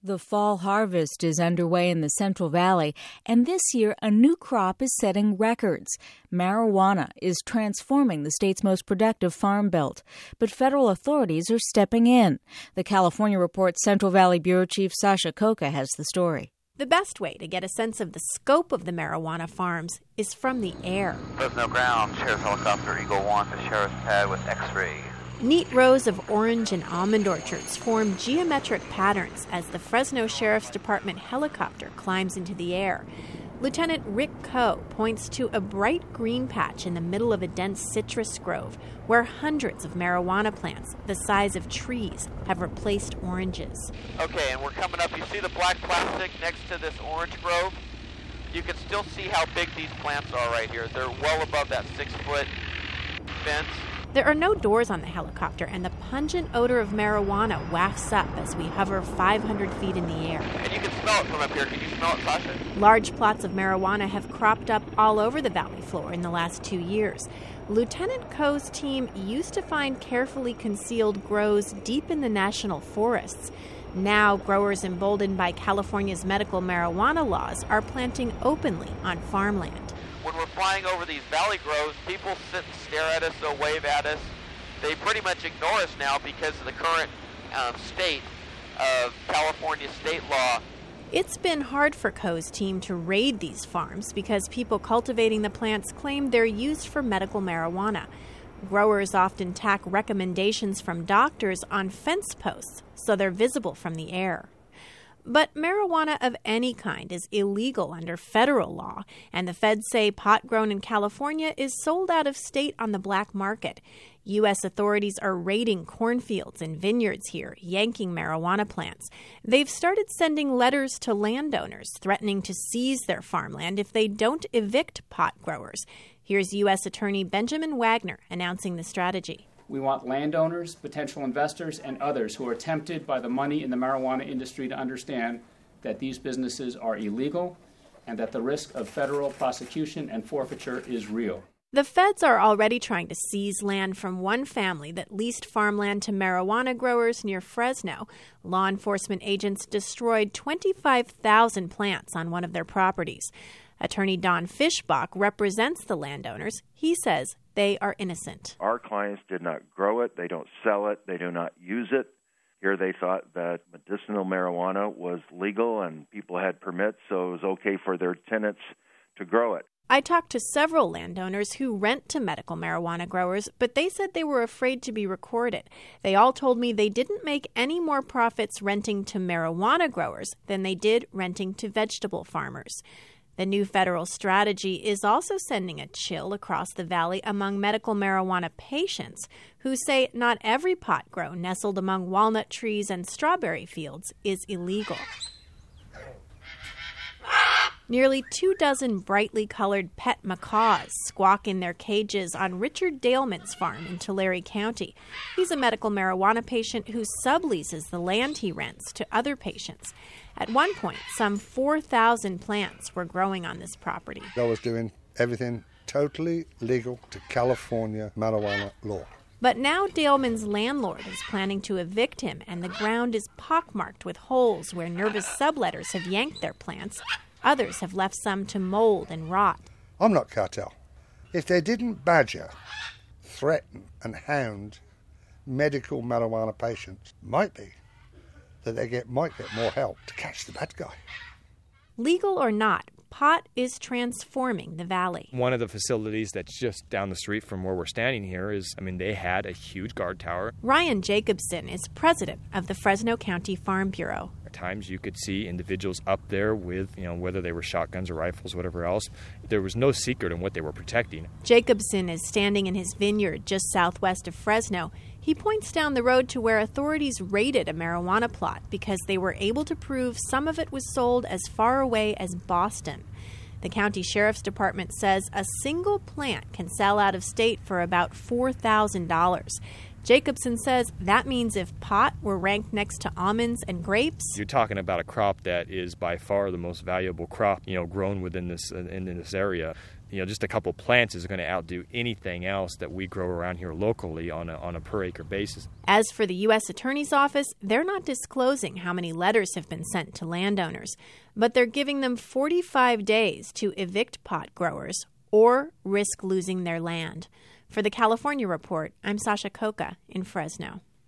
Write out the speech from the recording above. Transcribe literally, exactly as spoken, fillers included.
The fall harvest is underway in the Central Valley, and this year a new crop is setting records. Marijuana is transforming the state's most productive farm belt, but federal authorities are stepping in. The California Report's Central Valley Bureau Chief Sasha Khokha has the story. The best way to get a sense of the scope of the marijuana farms is from the air. Fresno ground, Sheriff's helicopter, Eagle one to Sheriff's pad with X-ray. Neat rows of orange and almond orchards form geometric patterns as the Fresno Sheriff's Department helicopter climbs into the air. Lieutenant Rick Coe points to a bright green patch in the middle of a dense citrus grove where hundreds of marijuana plants the size of trees have replaced oranges. Okay, and we're coming up. You see the black plastic next to this orange grove? You can still see how big these plants are right here. They're well above that six-foot fence. There are no doors on the helicopter, and the pungent odor of marijuana wafts up as we hover five hundred feet in the air. And you can smell it from up here. Can you smell it, Sasha? Large plots of marijuana have cropped up all over the valley floor in the last two years. Lieutenant Coe's team used to find carefully concealed grows deep in the national forests. Now, growers emboldened by California's medical marijuana laws are planting openly on farmland. When we're flying over these valley groves, people sit and stare at us, they'll wave at us. They pretty much ignore us now because of the current um, state of California state law. It's been hard for Coe's team to raid these farms because people cultivating the plants claim they're used for medical marijuana. Growers often tack recommendations from doctors on fence posts so they're visible from the air. But marijuana of any kind is illegal under federal law, and the feds say pot grown in California is sold out of state on the black market. U S authorities are raiding cornfields and vineyards here, yanking marijuana plants. They've started sending letters to landowners threatening to seize their farmland if they don't evict pot growers. Here's U S Attorney Benjamin Wagner announcing the strategy. We want landowners, potential investors, and others who are tempted by the money in the marijuana industry to understand that these businesses are illegal and that the risk of federal prosecution and forfeiture is real. The feds are already trying to seize land from one family that leased farmland to marijuana growers near Fresno. Law enforcement agents destroyed twenty-five thousand plants on one of their properties. Attorney Don Fischbach represents the landowners. He says they are innocent. Our clients did not grow it. They don't sell it. They do not use it. Here they thought that medicinal marijuana was legal and people had permits, so it was okay for their tenants to grow it. I talked to several landowners who rent to medical marijuana growers, but they said they were afraid to be recorded. They all told me they didn't make any more profits renting to marijuana growers than they did renting to vegetable farmers. The new federal strategy is also sending a chill across the valley among medical marijuana patients who say not every pot grown nestled among walnut trees and strawberry fields is illegal. Nearly two dozen brightly colored pet macaws squawk in their cages on Richard Daleman's farm in Tulare County. He's a medical marijuana patient who subleases the land he rents to other patients. At one point, some four thousand plants were growing on this property. I was doing everything totally legal to California marijuana law. But now Daleman's landlord is planning to evict him, and the ground is pockmarked with holes where nervous subletters have yanked their plants. Others have left some to mold and rot. I'm not cartel. If they didn't badger, threaten and hound medical marijuana patients, might be that they get might get more help to catch the bad guy. Legal or not, pot is transforming the valley. One of the facilities that's just down the street from where we're standing here is, I mean, they had a huge guard tower. Ryan Jacobson is president of the Fresno County Farm Bureau. At times you could see individuals up there with, you know, whether they were shotguns or rifles, whatever else. There was no secret in what they were protecting. Jacobson is standing in his vineyard just southwest of Fresno. He points down the road to where authorities raided a marijuana plot because they were able to prove some of it was sold as far away as Boston. The county sheriff's department says a single plant can sell out of state for about four thousand dollars. Jacobson says that means if pot were ranked next to almonds and grapes, you're talking about a crop that is by far the most valuable crop, you know, grown within this in, in this area. you know, just a couple plants is going to outdo anything else that we grow around here locally on a, on a per acre basis. As for the U S Attorney's Office, they're not disclosing how many letters have been sent to landowners, but they're giving them forty-five days to evict pot growers or risk losing their land. For the California Report, I'm Sasha Coca in Fresno.